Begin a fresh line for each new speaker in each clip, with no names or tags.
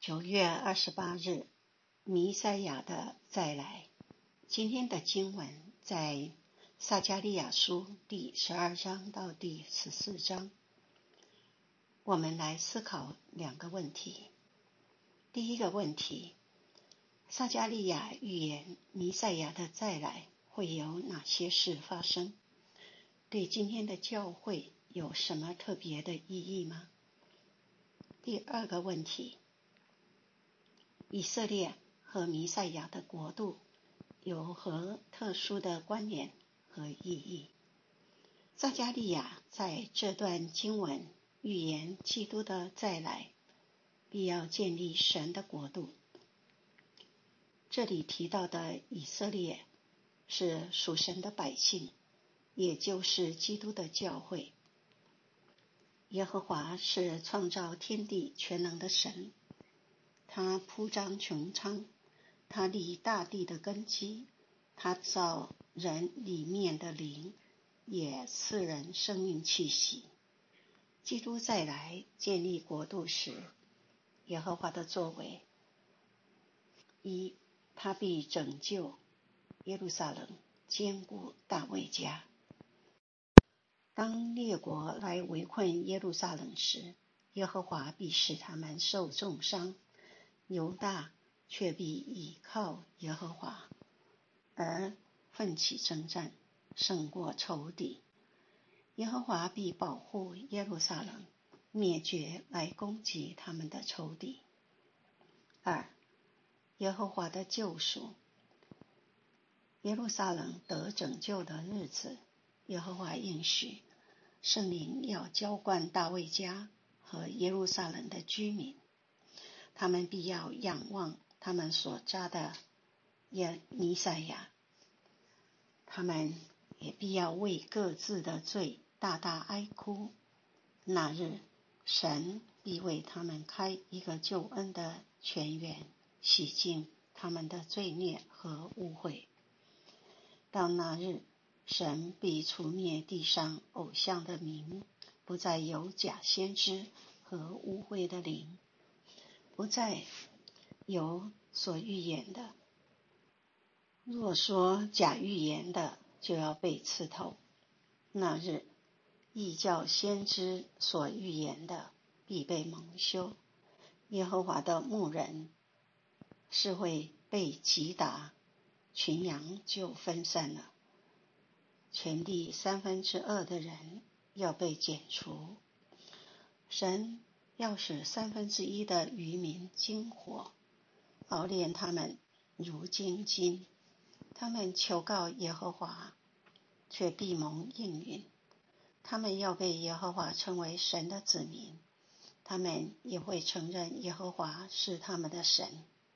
9月28日，弥赛亚的再来。今天的经文在撒迦利亚书第12章到第14章。我们来思考两个问题。第一个问题，撒迦利亚预言弥赛亚的再来会有哪些事发生？对今天的教会有什么特别的意义吗？第二个问题，以色列和弥赛亚的国度有何特殊的关联和意义？撒迦利亚在这段经文预言基督的再来，必要建立神的国度。这里提到的以色列是属神的百姓，也就是基督的教会。耶和华是创造天地全能的神，他铺张穹苍，他立大地的根基，他造人里面的灵，也赐人生命气息。基督再来建立国度时，耶和华的作为：一，他必拯救耶路撒冷，坚固大卫家。当列国来围困耶路撒冷时，耶和华必使他们受重伤，犹大却必倚靠耶和华，而奋起征战，胜过仇敌。耶和华必保护耶路撒冷，灭绝来攻击他们的仇敌。二，耶和华的救赎。耶路撒冷得拯救的日子，耶和华应许圣灵要浇灌大卫家和耶路撒冷的居民，他们必要仰望他们所扎的弥赛亚，他们也必要为各自的罪大大哀哭。那日，神必为他们开一个救恩的泉源，洗净他们的罪孽和污秽。到那日，神必除灭地上偶像的名，不再有假先知和污秽的灵，不再有所预言的。若说假预言的，就要被刺透。那日，异教先知所预言的必被蒙羞。耶和华的牧人是会被击打，群羊就分散了。全地2/3的人要被剪除。神要使1/3的渔民经火，熬炼他们如精金。他们求告耶和华，却必蒙应允。他们要被耶和华称为神的子民，他们也会承认耶和华是他们的神。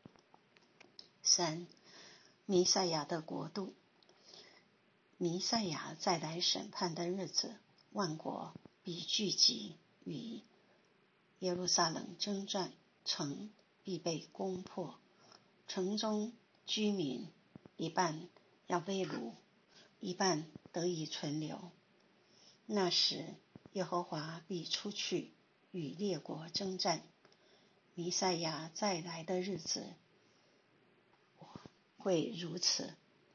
三，弥赛亚的国度。弥赛亚再来审判的日子，万国必聚集与耶路撒冷征战，城必被攻破，城中居民一半要被掳，一半得以存留。那时，耶和华必出去与列国征战。弥赛亚再来的日子会如此：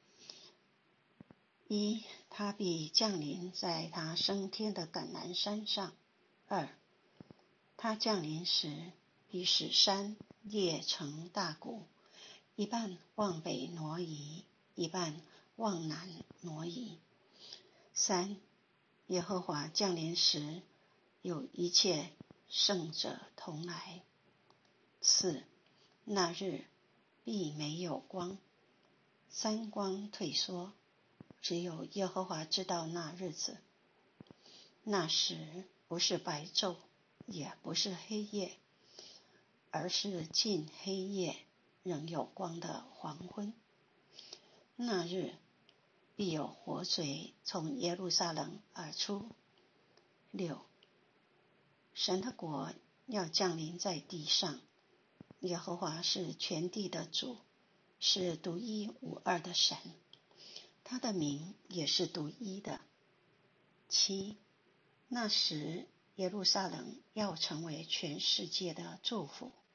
一，他必降临在他升天的橄榄山上；二，他降临时必使山裂成大谷，一半往北挪移，一半往南挪移；三，耶和华降临时，有一切圣者同来；四，那日必没有光，三光退缩，只有耶和华知道那日子。那时不是白昼，也不是黑夜，而是近黑夜仍有光的黄昏。那日必有活水从耶路撒冷而出。六，神的国要降临在地上。耶和华是全地的主，是独一无二的神，他的名也是独一的。七，那时耶路撒冷要成为全世界的祝福，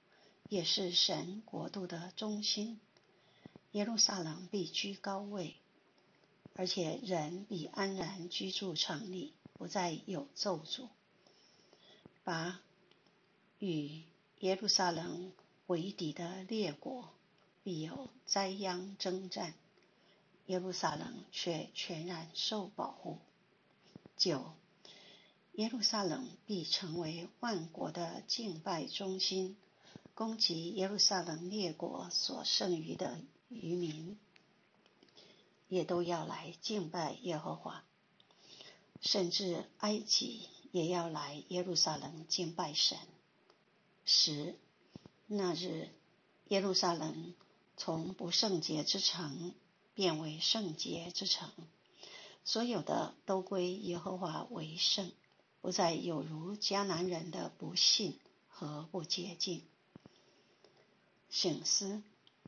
也是神国度的中心。耶路撒冷必居高位，而且人必安然居住城里，不再有咒诅。把与耶路撒冷为敌的列国必有灾殃征战，耶路撒冷却全然受保护。9. 耶路撒冷必成为万国的敬拜中心，攻击耶路撒冷列国所剩余的余民，也都要来敬拜耶和华，甚至埃及也要来耶路撒冷敬拜神。10. 那日，耶路撒冷从不圣洁之城变为圣洁之城，所有的都归耶和华为圣，不再有如迦南人的不信和不洁净。省思，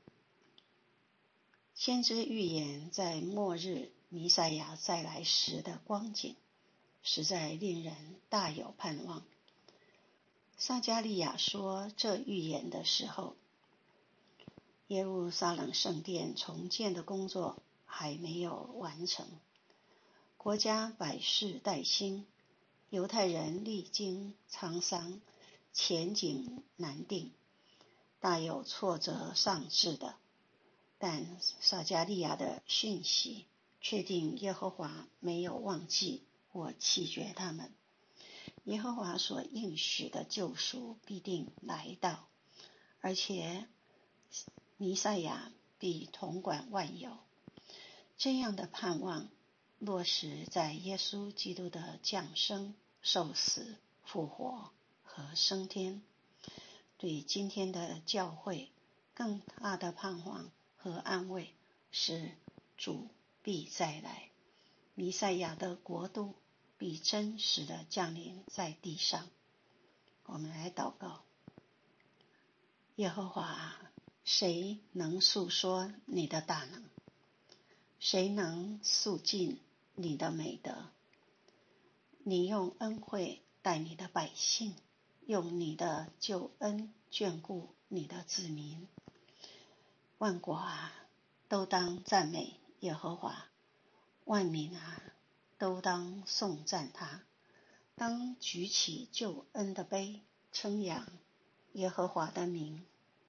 先知预言在末日弥赛亚再来时的光景，实在令人大有盼望。撒迦利亚说这预言的时候，耶路撒冷圣殿重建的工作还没有完成，国家百事待兴，犹太人历经沧桑，前景难定，大有挫折丧志的。但撒迦利亚的讯息确定耶和华没有忘记或弃绝他们，耶和华所应许的救赎必定来到，而且弥赛亚必统管万有。这样的盼望落实在耶稣基督的降生、受死、复活和升天。对今天的教会更大的盼望和安慰是主必再来，弥赛亚的国度必真实的降临在地上。我们来祷告。耶和华，谁能述说你的大能？谁能诉尽你的美德？你用恩惠待你的百姓，用你的救恩眷顾你的子民。万国啊，都当赞美耶和华，万民啊，都当颂赞他。当举起救恩的杯，称扬耶和华的名。